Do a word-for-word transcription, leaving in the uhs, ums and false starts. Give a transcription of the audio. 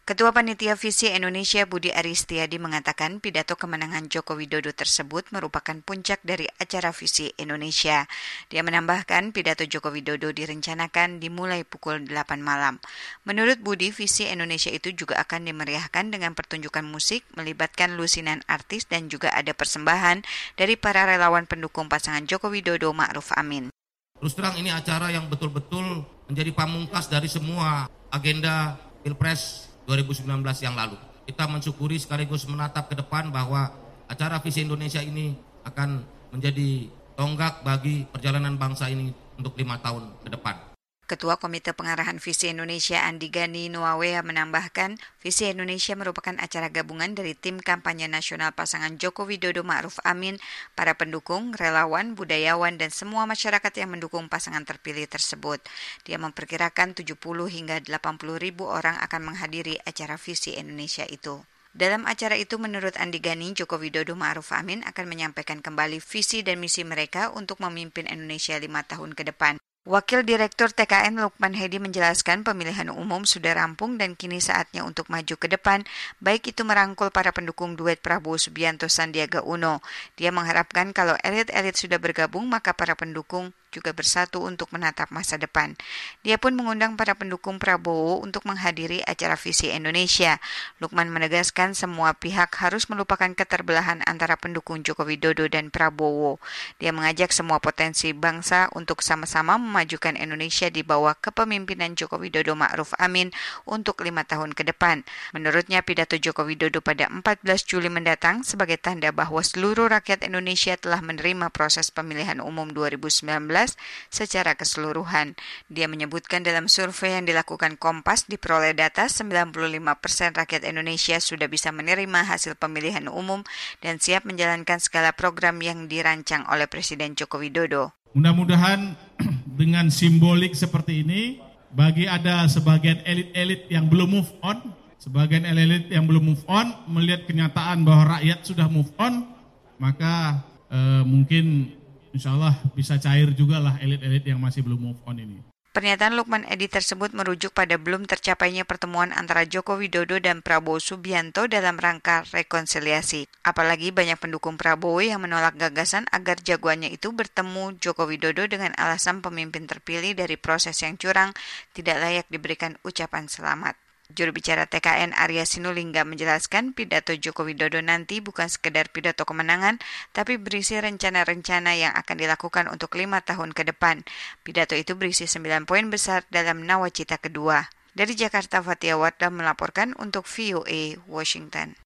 Ketua Panitia Visi Indonesia Budi Aristiadi mengatakan pidato kemenangan Joko Widodo tersebut merupakan puncak dari acara Visi Indonesia. Dia menambahkan pidato Joko Widodo direncanakan dimulai pukul delapan malam. Menurut Budi, Visi Indonesia itu juga akan dimeriahkan dengan pertunjukan musik, melibatkan lusinan artis dan juga ada persembahan dari para relawan pendukung pasangan Joko Widodo Ma'ruf Amin. Terus terang ini acara yang betul-betul menjadi pamungkas dari semua agenda Pilpres dua ribu sembilan belas yang lalu. Kita mensyukuri sekaligus menatap ke depan bahwa acara Visi Indonesia ini akan menjadi tonggak bagi perjalanan bangsa ini untuk lima tahun ke depan. Ketua Komite Pengarahan Visi Indonesia Andi Gani Nuawea menambahkan, Visi Indonesia merupakan acara gabungan dari tim kampanye nasional pasangan Joko Widodo Ma'ruf Amin, para pendukung, relawan, budayawan, dan semua masyarakat yang mendukung pasangan terpilih tersebut. Dia memperkirakan tujuh puluh hingga delapan puluh ribu orang akan menghadiri acara Visi Indonesia itu. Dalam acara itu, menurut Andi Gani, Joko Widodo Ma'ruf Amin akan menyampaikan kembali visi dan misi mereka untuk memimpin Indonesia lima tahun ke depan. Wakil Direktur T K N Lukman Hedi menjelaskan pemilihan umum sudah rampung dan kini saatnya untuk maju ke depan, baik itu merangkul para pendukung duet Prabowo Subianto Sandiaga Uno. Dia mengharapkan kalau elit-elit sudah bergabung, maka para pendukung juga bersatu untuk menatap masa depan. Dia pun mengundang para pendukung Prabowo untuk menghadiri acara Visi Indonesia. Lukman menegaskan semua pihak harus melupakan keterbelahan antara pendukung Joko Widodo dan Prabowo. Dia mengajak semua potensi bangsa untuk sama-sama memajukan Indonesia di bawah kepemimpinan Joko Widodo Ma'ruf Amin untuk lima tahun ke depan. Menurutnya, pidato Joko Widodo pada empat belas Juli mendatang sebagai tanda bahwa seluruh rakyat Indonesia telah menerima proses pemilihan umum dua ribu sembilan belas secara keseluruhan. Dia menyebutkan dalam survei yang dilakukan Kompas diperoleh data sembilan puluh lima persen rakyat Indonesia sudah bisa menerima hasil pemilihan umum dan siap menjalankan segala program yang dirancang oleh Presiden Joko Widodo. Mudah-mudahan dengan simbolik seperti ini, bagi ada sebagian elit-elit yang belum move on, sebagian elit yang belum move on, melihat kenyataan bahwa rakyat sudah move on, maka eh, mungkin insya Allah bisa cair juga lah elit-elit yang masih belum move on ini. Pernyataan Lukman Edi tersebut merujuk pada belum tercapainya pertemuan antara Joko Widodo dan Prabowo Subianto dalam rangka rekonsiliasi. Apalagi banyak pendukung Prabowo yang menolak gagasan agar jagoannya itu bertemu Joko Widodo dengan alasan pemimpin terpilih dari proses yang curang tidak layak diberikan ucapan selamat. Juru bicara T K N Arya Sinulinga menjelaskan pidato Joko Widodo nanti bukan sekedar pidato kemenangan, tapi berisi rencana-rencana yang akan dilakukan untuk lima tahun ke depan. Pidato itu berisi sembilan poin besar dalam nawacita kedua. Dari Jakarta, Fatia Wardah melaporkan untuk V O A Washington.